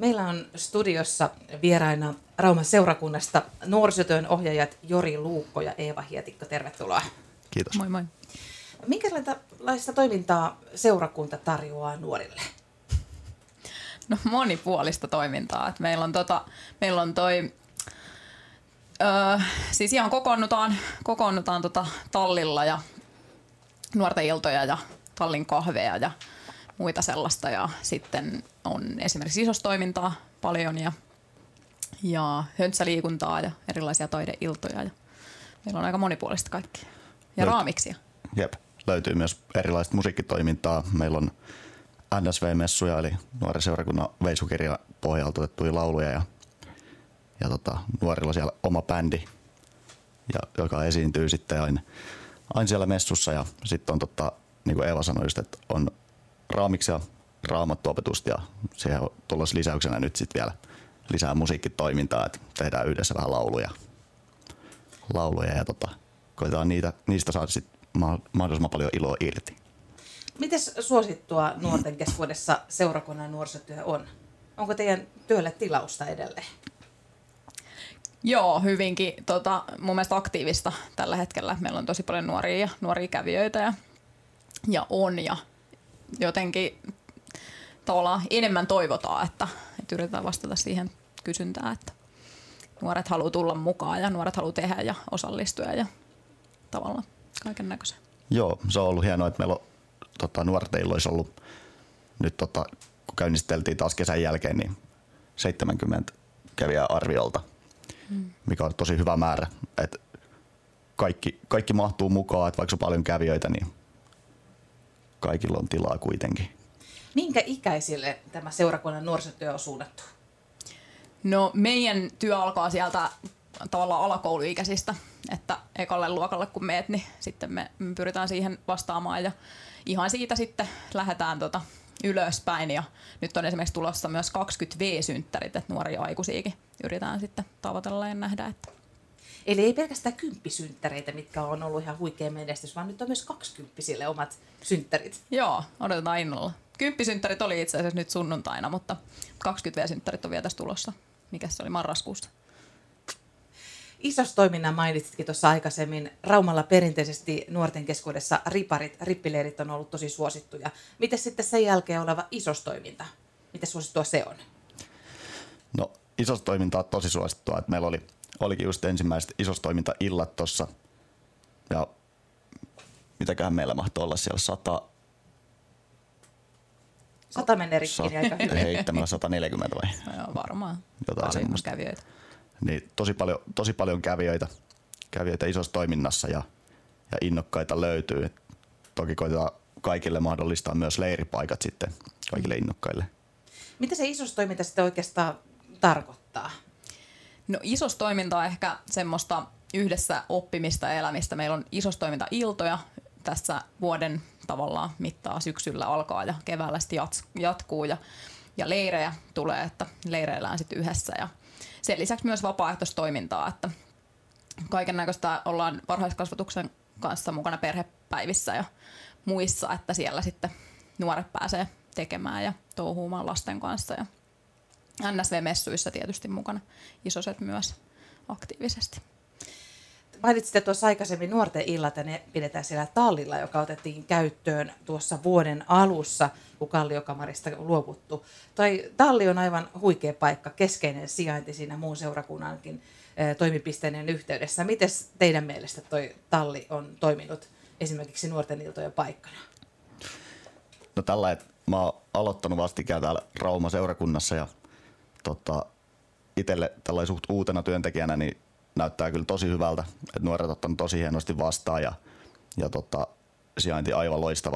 Meillä on studiossa vieraina Rauman seurakunnasta nuorisotyön ohjaajat Jori Luukko ja Eeva Hietikko. Tervetuloa. Kiitos. Moi moi. Minkälaista toimintaa seurakunta tarjoaa nuorille? No monipuolista toimintaa. Et meillä on siis ihan kokoonnutaan tallilla ja nuorten iltoja ja tallin kahveja ja muita sellaista. Ja sitten on esimerkiksi isostoimintaa paljon ja höntsäliikuntaa ja erilaisia taideiltoja. Ja meillä on aika monipuolista kaikkia. Ja raamiksia. Jep. Löytyy myös erilaista musiikkitoimintaa. Meillä on NSV-messuja, eli nuoren seurakunnan veisukirjan pohjalta otettuja lauluja ja nuorilla siellä oma bändi, joka esiintyy sitten aina siellä messussa. Ja sitten on niin kuin Eeva sanoi just, että on raamiksia, raamattuopetusta ja siihen on tulossa lisäyksenä nyt sitten vielä lisää musiikkitoimintaa, että tehdään yhdessä vähän lauluja ja koitetaan niistä saada sitten mahdollisimman paljon iloa irti. Mites suosittua nuorten keskuudessa seurakunnan nuorisotyö on? Onko teidän työlle tilausta edelleen? Joo, hyvinkin mun mielestä aktiivista tällä hetkellä. Meillä on tosi paljon nuoria kävijöitä ja jotenkin tavallaan enemmän toivotaan, että yritetään vastata siihen kysyntään, että nuoret haluaa tulla mukaan ja nuoret haluaa tehdä ja osallistua ja tavallaan kaiken näköisen. Joo, se on ollut hienoa, että meillä on nuorten illoissa ollut nyt kun käynnisteltiin taas kesän jälkeen, niin 70 kävijää arviolta, mikä on tosi hyvä määrä. Että kaikki mahtuu mukaan, että vaikka on paljon kävijöitä, niin kaikilla on tilaa kuitenkin. Minkä ikäisille tämä seurakunnan nuorisotyö on suunnattu? No meidän työ alkaa sieltä tavallaan alakouluikäisistä, että ekalle luokalle kun meet, niin sitten me pyritään siihen vastaamaan ja ihan siitä sitten lähdetään ylöspäin ja nyt on esimerkiksi tulossa myös 20V-synttärit, että nuoria aikuisiakin yritetään sitten tavoitella ja nähdä. Että. Eli ei pelkästään 10-synttäreitä, mitkä on ollut ihan huikea menestys, vaan nyt on myös 20-sille omat synttärit. Joo, odotetaan innolla. 10-synttärit oli itse asiassa nyt sunnuntaina, mutta 20V-synttärit on vielä tässä tulossa. Mikäs se oli marraskuussa? Isostoiminnan mainitsitkin tuossa aikaisemmin. Raumalla perinteisesti nuorten keskuudessa rippileirit on ollut tosi suosittuja. Miten sitten sen jälkeen oleva isostoiminta? Miten suosittua se on? No isostoiminta on tosi suosittua. Että meillä olikin just ensimmäiset isostoimintaillat tuossa. Ja mitäköhän meillä mahtoi olla siellä 100 menee rikkiin aika hyvin. Heittämällä 140 vai? No joo, varmaan. Jotain semmoista. Kävijöitä. Niin tosi paljon kävijöitä isossa toiminnassa ja innokkaita löytyy. Et toki koitetaan kaikille mahdollistaa myös leiripaikat sitten kaikille innokkaille. Mitä se isostoiminta sitten oikeastaan tarkoittaa? No isostoiminta on ehkä semmoista yhdessä oppimista ja elämistä. Meillä on isostoimintailtoja tässä vuoden tavallaan mittaa syksyllä alkaa ja keväällä sitten jatkuu ja leirejä tulee, että leireillään sitten yhdessä ja sen lisäksi myös vapaaehtoistoimintaa, että kaiken näköistä ollaan varhaiskasvatuksen kanssa mukana perhepäivissä ja muissa, että siellä sitten nuoret pääsee tekemään ja touhuumaan lasten kanssa ja NSV-messuissa tietysti mukana isoset myös aktiivisesti. Mainitsitte tuossa aikaisemmin nuorten illat ja ne pidetään siellä tallilla, joka otettiin käyttöön tuossa vuoden alussa, kun Kalliokamarista on luovuttu. Toi talli on aivan huikea paikka, keskeinen sijainti siinä muun seurakunnankin toimipisteiden yhteydessä. Miten teidän mielestä toi talli on toiminut esimerkiksi nuorten iltojen paikkana? No tällä, että mä oon aloittanut vastikään täällä Rauman seurakunnassa ja itselle tällainen suht uutena työntekijänä niin näyttää kyllä tosi hyvältä, että nuoret ottanut tosi hienosti vastaan ja sijainti aivan loistava.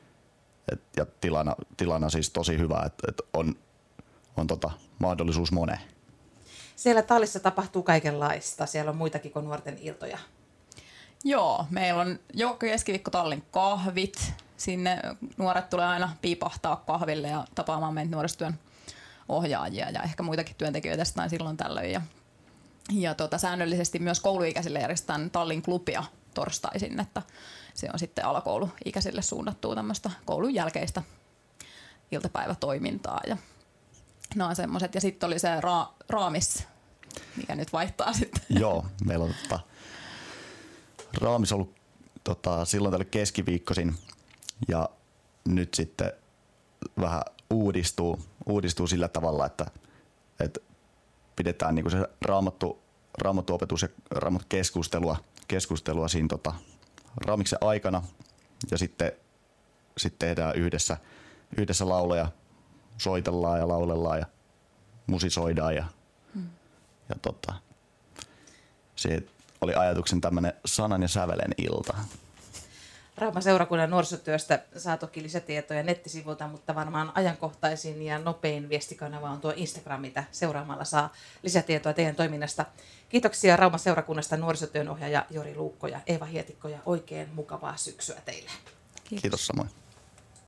Ja tilana siis tosi hyvä, että on mahdollisuus moneen. Siellä tallissa tapahtuu kaikenlaista. Siellä on muitakin kuin nuorten iltoja. Joo, meillä on joka keskiviikko tallin kahvit. Sinne nuoret tulee aina piipahtaa kahville ja tapaamaan meitä nuorisotyön ohjaajia ja ehkä muitakin työntekijöitä sitten silloin tällöin. Ja säännöllisesti myös kouluikäisille järjestetään tallin klubia torstaisin, että se on sitten alakouluikäisille suunnattua tämmöistä koulun jälkeistä iltapäivätoimintaa. Ja Nämä on semmoiset. Ja sitten oli se raamis, mikä nyt vaihtaa sitten. Joo, meillä on raamis ollut silloin tällä keskiviikkoisin ja nyt sitten vähän uudistuu sillä tavalla, että pidetään niinku se raamattuopetus ja keskustelua siinä raamiksen aikana ja sitten tehdään yhdessä lauleja, soitellaan ja laulellaan ja musisoidaan ja se oli ajatuksen tämmöinen sanan ja sävelen ilta. Rauman seurakunnan nuorisotyöstä saa toki lisätietoja nettisivulta, mutta varmaan ajankohtaisin ja nopein viestikanava on tuo Instagram, mitä seuraamalla saa lisätietoa teidän toiminnasta. Kiitoksia Rauman seurakunnasta nuorisotyön ohjaaja Jori Luukko ja Eeva Hietikko ja oikein mukavaa syksyä teille. Kiitos samoin.